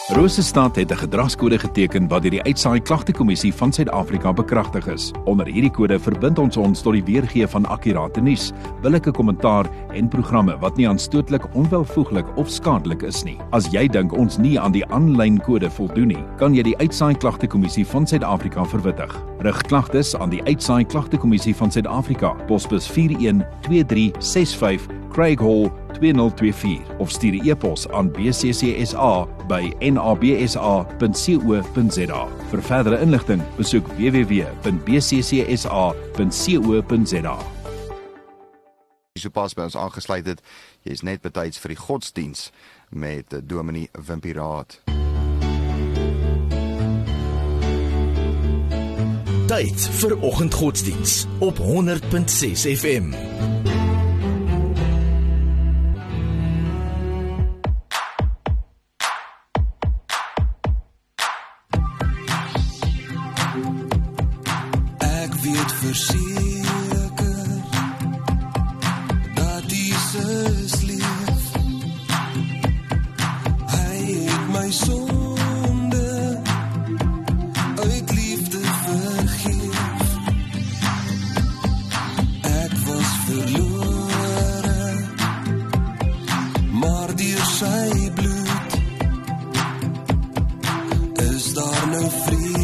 Rosestad het 'n gedragskode geteken wat deur die Uitsaai Klagtekommissie van Suid-Afrika bekragtig is. Onder hierdie kode verbind ons tot die weergee van akkurate nuus, billike kommentaar en programme wat nie aanstootlik, onwelvoeglik of skadelik is nie. As jy dink ons nie aan die aanlyn kode voldoen nie, kan jy die Uitsaai Klagtekommissie van Suid-Afrika verwittig. Rig klagtes aan die Uitsaai Klagtekommissie van Suid-Afrika, posbus 412365 Craig Hall 2024 of stuur 'n e-pos aan bccsa@nabsa.co.za. Vir verdere inligting, besoek www.bccsa.co.za. Sopas by ons aangesluit het, jy is net betyds vir die godsdiens met Dominee Wimpie Raad. Tyd vir oggendgodsdiens op 100.6 FM. Verseker dat Jesus leef. Hy het my sonde uit liefde vergeef. Ek was verlore, maar deur sy bloed is daar nou vrede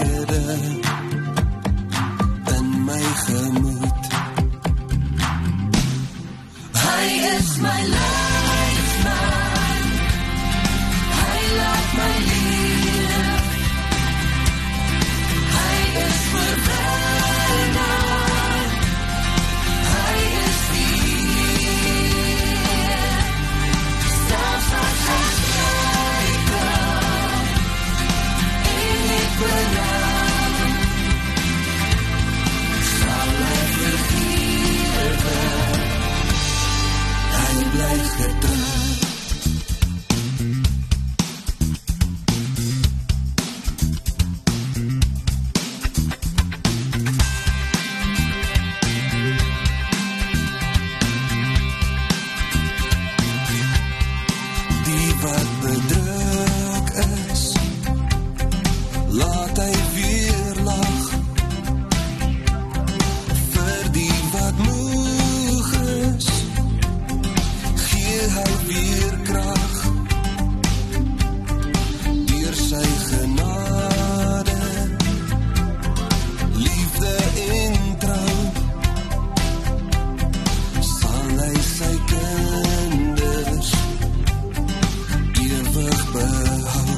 gemoed. Hy is my leefman, hy laat my leef. Hy is verwenner, hy is hier. Selfs as ek struikel en ek berou, hy bly getrou. Die wat bedruk is, laat hy weer lag. Vir die wat moeg is, gee hy weer krag. Deur sy genade, liefde en trou, sal hy sy kinders ewig behou.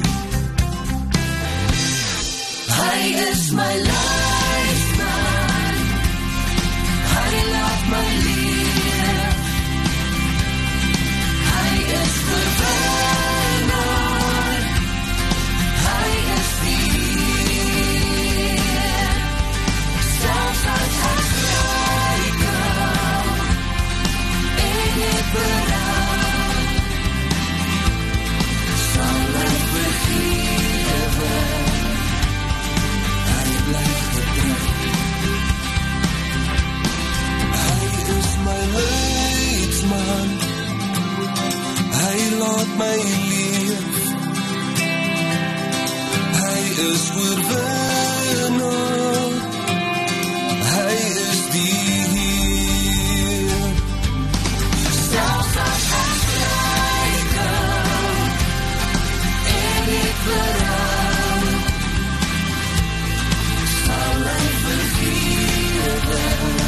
Hy is my leefman, hy laat my leef. Hy is verwenner, hy is hier. Selfs as ek struikel en ek berou, sal hy vergewe. Hy bly getrou. Hy is my leidsman, hy laat my leef. Hy is oorwinnaar, hy is die Heer. Selfs as ek struikel en ek berou, sal hy vergewe.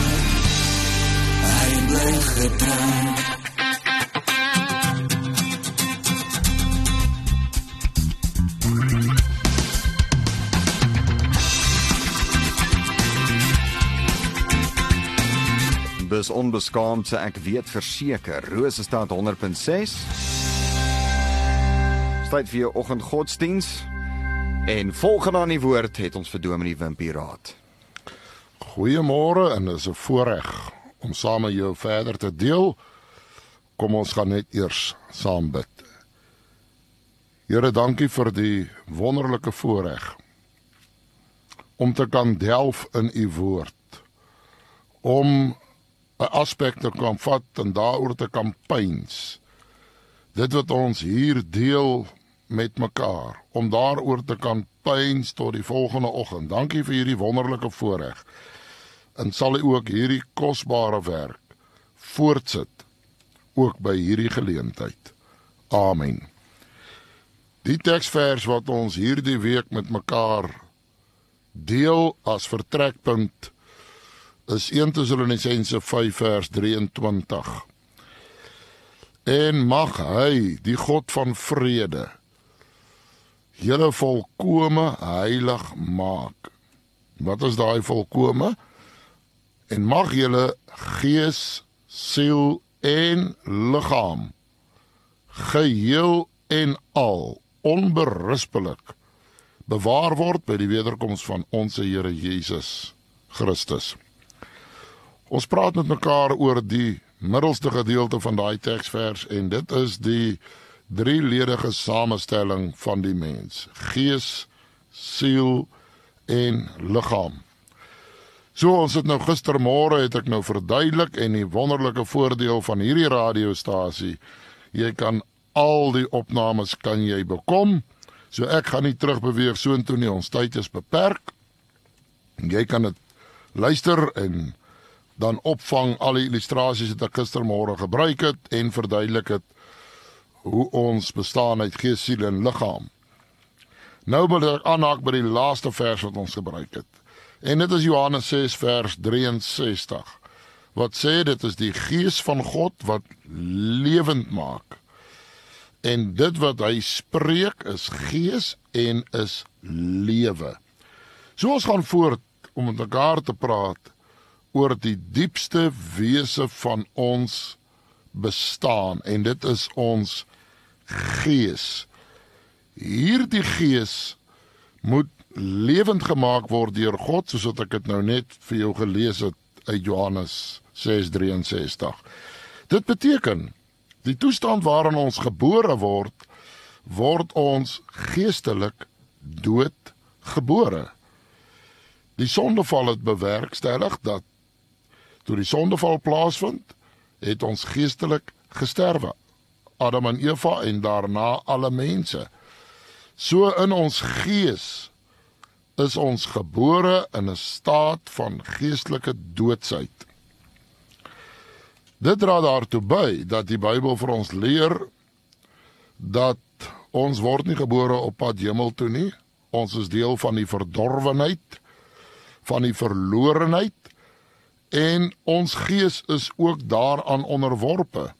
Hy bly getrou. Dis onbeskaamd, sê ek weet verseker. Rosestad 100.6. Tyd vir jou oggendgodsdiens. En volgende aan die woord het ons vir Dominee Wimpie Raad. Goeiemôre, en dit is 'n voorreg om saam met jou verder te deel. Kom ons gaan net eers saam bid. Here, dankie vir die wonderlike voorreg om te kan delf in u woord, om 'n aspek te kan vat en daaroor te kan pyns. Dit wat ons hier deel met mekaar, om daaroor te kan pyns tot die volgende oggend. Dankie vir hierdie wonderlike voorreg. En sal U ook hierdie kosbare werk voortsit, ook by hierdie geleentheid. Amen. Die teksvers wat ons hierdie week met mekaar deel as vertrekpunt is 1 Tessalonisense 5 vers 23. En mag Hy, die God van vrede, julle volkome heilig maak. Wat is daai volkome? En mag julle gees, siel en liggaam geheel en al onberispelik bewaar word by die wederkoms van ons Here Jesus Christus. Ons praat met mekaar oor die middelste gedeelte van daai teksvers en dit is die drieledige samestelling van die mens: gees, siel en liggaam. So, ons het nou gistermôre het ek nou verduidelik en die wonderlike voordeel van hierdie radiostasie, jy kan al die opnames kan jy bekom, so ek gaan nie terugbeweeg soontoe nie, ons tyd is beperk. Jy kan dit luister en dan opvang al die illustrasies wat ek gistermôre gebruik het en verduidelik het hoe ons bestaan uit gees, siel en liggaam. Nou wil ek aanhaak by die laaste vers wat ons gebruik het. En dit is Johannes 6 vers 63, wat sê dit is die gees van God wat lewend maak. En dit wat hy spreek is gees en is lewe. So ons gaan voort om met mekaar te praat oor die diepste wese van ons bestaan, en dit is ons gees. Hierdie gees moet lewend gemaak word deur God, soos wat ek dit nou net vir jou gelees het uit Johannes 6:63. Dit beteken, die toestand waarin ons gebore word, word ons geestelik doodgebore. Die sondeval het bewerkstellig dat toe die sondeval plaasvind, het ons geestelik gesterwe. Adam en Eva en daarna alle mense. So in ons gees is ons gebore in 'n staat van geestelike doodsheid. Dit dra daartoe by dat die Bybel vir ons leer dat ons word nie gebore op pad hemel toe nie. Ons is deel van die verdorwenheid, van die verlorenheid, en ons gees is ook daaraan onderworpe.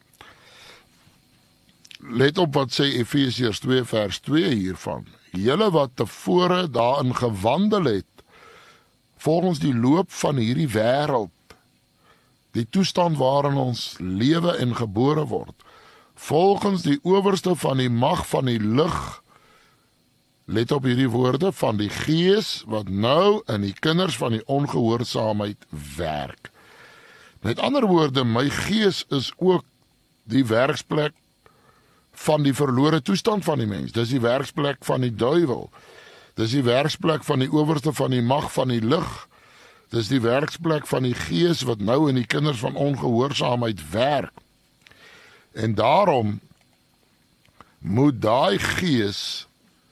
Let op wat sê Efesiërs 2 vers 2 hiervan. Julle wat tevore daarin gewandel het, volgens die loop van hierdie wêreld, die toestand waarin ons lewe en gebore word, volgens die owerste van die mag van die lig, let op hierdie woorde, van die gees wat nou in die kinders van die ongehoorsaamheid werk. Met ander woorde, my gees is ook die werksplek van die verlore toestand van die mens. Dis die werksplek van die duiwel. Dis die werksplek van die owerste van die mag van die lig. Dis die werksplek van die gees wat nou in die kinders van ongehoorsaamheid werk. En daarom moet daai gees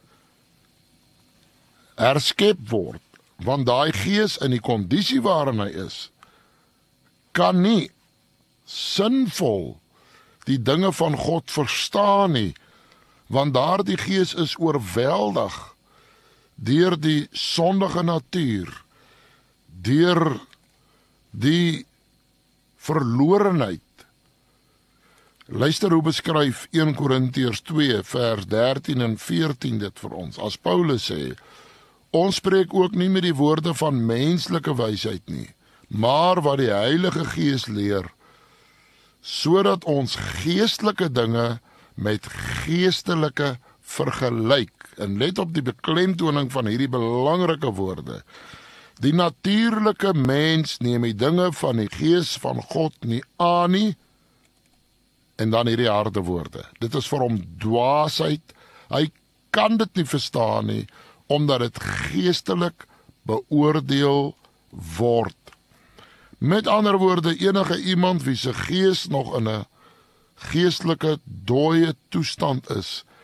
herskep word, want daai gees in die kondisie waarin hy is, kan nie sinvol die dinge van God verstaan nie, want daardie gees is oorweldig deur die sondige natuur, deur die verlorenheid. Luister hoe beskryf 1 Korintiërs 2 vers 13 en 14 dit vir ons. As Paulus sê, ons spreek ook nie met die woorde van menslike wysheid nie, maar wat die Heilige Gees leer, sodat ons geestelike dinge met geestelike vergelyk. En let op die beklemtoning van hierdie belangrike woorde. Die natuurlike mens neem die dinge van die Gees van God nie aan nie, en dan hierdie harde woorde. Dit is vir hom dwaasheid. Hy kan dit nie verstaan nie, omdat dit geestelik beoordeel word. Met ander woorde, enige iemand wie se gees nog in 'n geestelike dooie toestand is,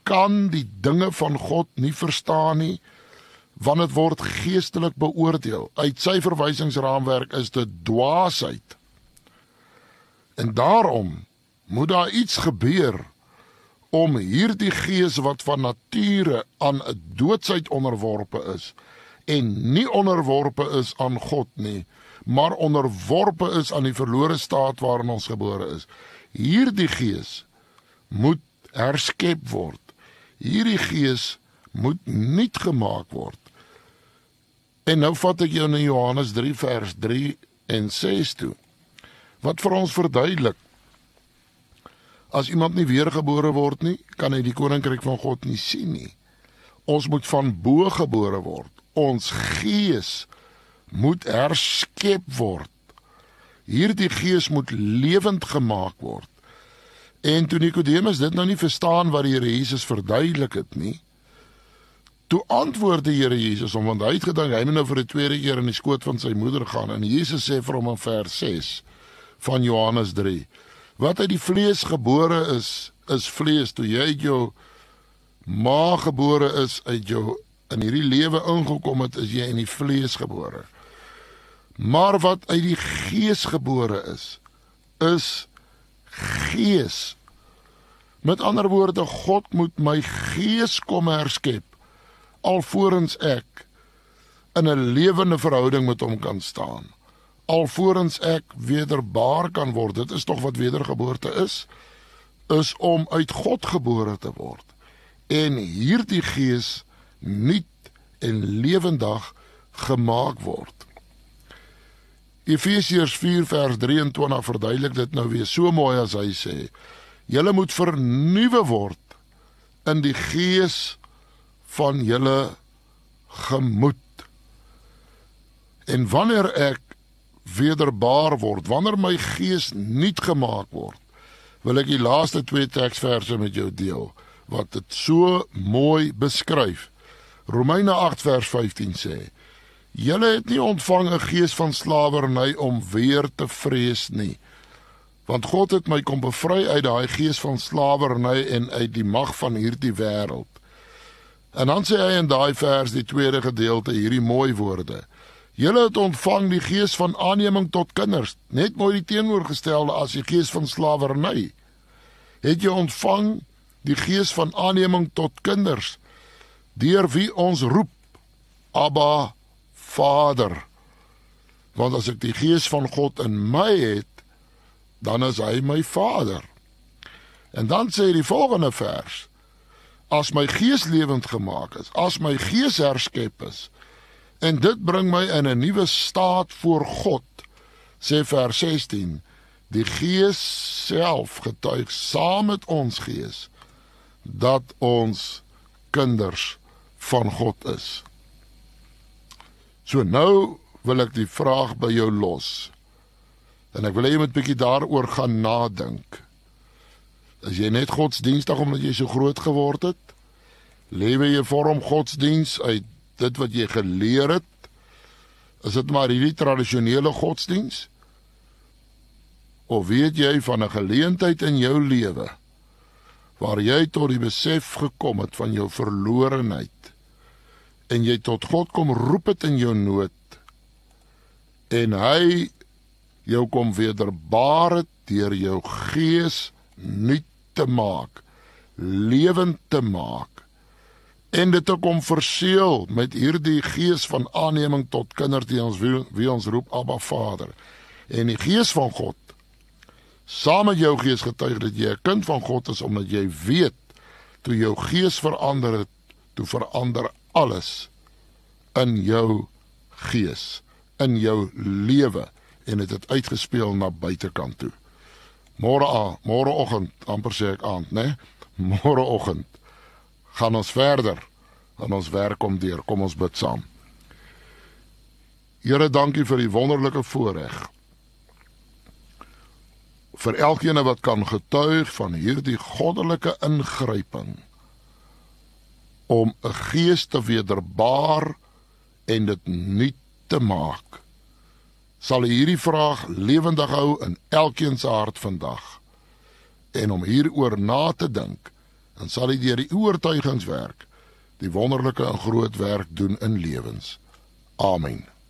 kan die dinge van God nie verstaan nie, want dit word geestelik beoordeel. Uit sy verwysingsraamwerk is dit dwaasheid. En daarom moet daar iets gebeur om hierdie gees wat van nature aan 'n doodsheid onderworpe is en nie onderworpe is aan God nie, maar onderworpe is aan die verlore staat waarin ons gebore is. Hierdie gees moet herskep word. Hierdie gees moet nuut gemaak word. En nou vat ek jou na Johannes 3 vers 3 en 6 toe, wat vir ons verduidelik, as iemand nie weergebore word nie, kan hy die koninkryk van God nie sien nie. Ons moet van bo gebore word. Ons gees moet herskep word. Hierdie gees moet lewend gemaak word. En toe Nikodemus dit nou nie verstaan wat die Here Jesus verduidelik het nie, toe antwoord die Here Jesus hom, want hy het gedink hy moet nou vir die tweede keer in die skoot van sy moeder gaan, en Jesus sê vir hom in vers 6 van Johannes 3, wat uit die vlees gebore is vlees. Toe jy uit jou ma gebore is, uit jou in hierdie lewe ingekom het, is jy in die vlees gebore. Maar wat uit die gees gebore is gees. Met ander woorde, God moet my gees kom herskep, alvorens ek in 'n lewende verhouding met hom kan staan. Alvorens ek wederbaar kan word. Dit is tog wat wedergeboorte is om uit God gebore te word. En hierdie gees nuut en lewendig gemaak word. Efesiërs 4 vers 23 verduidelik dit nou weer so mooi as hy sê, julle moet vernuwe word in die gees van julle gemoed. En wanneer ek wederbaar word, wanneer my gees nuut gemaak word, wil ek die laaste 2 teksverse met jou deel, wat dit so mooi beskryf. Romeine 8 vers 15 sê, julle het nie ontvang 'n gees van slawerny om weer te vrees nie, want God het my kom bevry uit daai gees van slawerny en uit die mag van hierdie wêreld. En dan sê hy in daai vers, die tweede gedeelte, hierdie mooi woorde, julle het ontvang die gees van aanneming tot kinders, net mooi die teenoorgestelde as die gees van slawerny. Het jy ontvang die gees van aanneming tot kinders, deur wie ons roep, Abba, Vader. Want as ek die gees van God in my het, dan is hy my Vader. En dan sê die volgende vers, as my gees lewend gemaak is, as my gees herskep is, en dit bring my in 'n nuwe staat voor God, sê vers 16, die gees self getuig saam met ons gees, dat ons kinders van God is. So nou wil ek die vraag by jou los, en ek wil hê jy moet 'n bietjie daaroor gaan nadink. Is jy net godsdienstig omdat jy so groot geword het? Lewe jy vorm godsdiens uit dit wat jy geleer het? Is dit maar hierdie tradisionele godsdiens? Of weet jy van 'n geleentheid in jou lewe waar jy tot die besef gekom het van jou verlorenheid en jy tot God kom roep het in jou nood en hy jou kom wederbaar het deur jou gees nuut te maak, lewend te maak en dit te kom verseël met hierdie gees van aanneming tot kinders wie ons roep Abba Vader. En die gees van God saam met jou gees getuig dat jy 'n kind van God is, omdat jy weet, toe jou gees verander het, toe verander alles in jou gees, in jou lewe, en het uitgespeel na buitekant toe. Môreoggend, amper sê ek aand, né? Môreoggend gaan ons verder en ons werk kom deur. Kom ons bid saam. Here, dankie vir die wonderlike voorreg. Vir elkeen wat kan getuig van hierdie goddelike ingryping om 'n gees te wederbaar en dit nuut te maak. Sal hierdie vraag lewendig hou in elkeen se hart vandag en om hieroor na te dink dan sal U deur die oortuigingswerk die wonderlike en groot werk doen in lewens. Amen.